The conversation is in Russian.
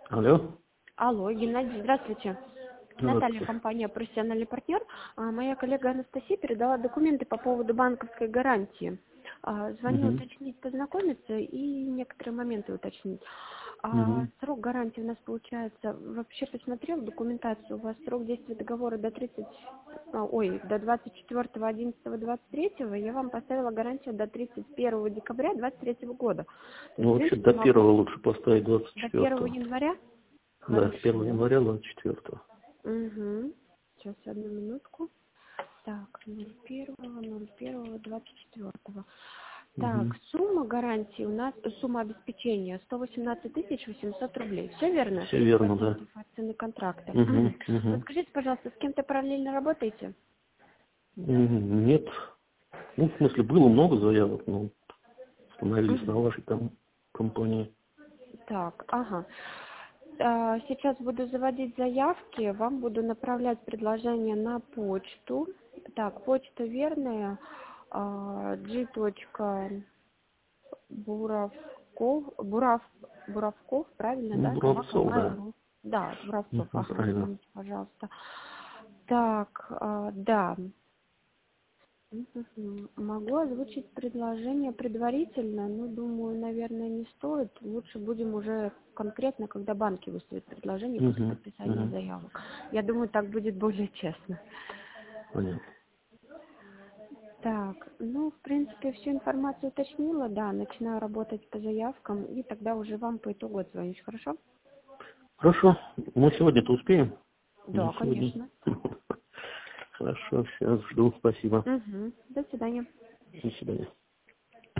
Алло. Алло, Геннадий, здравствуйте. Наталья, Здравствуйте. компания «Профессиональный партнер». Моя коллега Анастасия передала документы по поводу банковской гарантии. Звоню Угу. уточнить, познакомиться и некоторые моменты уточнить. Угу. Срок гарантии у нас получается, вообще посмотрел документацию, у вас срок действия договора до 24.11.23, я вам поставила гарантию до 31 декабря 2023 года. То есть, Ну, в вообще, принципе, до могу первого лучше поставить до 1 24-го. января. Да, с 1 Хорошо. января 24-го. Угу. Сейчас, одну минутку. Так, 01.01.24. Так, Угу. сумма гарантии у нас, сумма обеспечения 118 800 рублей. Все верно? Все Сто верно, да. процентов от цены контракта. Угу. Мгм. Вот Угу. скажите, пожалуйста, с кем-то параллельно работаете? Нет. Ну, в смысле, было много заявок, но остановились на Мгм. вашей там компании. Так, ага. Сейчас буду заводить заявки, вам буду направлять предложение на почту. Так, почта верная, Буравков, правильно, Ну, да, собака Буравцов, да. Mail.ru. Да, Буравцов, Угу, ага, правильно. извините, пожалуйста. Так, да. Могу озвучить предложение предварительно, но думаю, наверное, не стоит. Лучше будем уже конкретно, когда банки выставят предложение после Угу. подписания Угу. заявок. Я думаю, так будет более честно. Понятно. Так, ну, в принципе, всю информацию уточнила, да, начинаю работать по заявкам, и тогда уже вам по итогу отзвонюсь, хорошо? Хорошо. Мы сегодня-то успеем? Да, Мы сегодня. конечно. Хорошо, сейчас жду. Спасибо. Угу. До свидания. До свидания.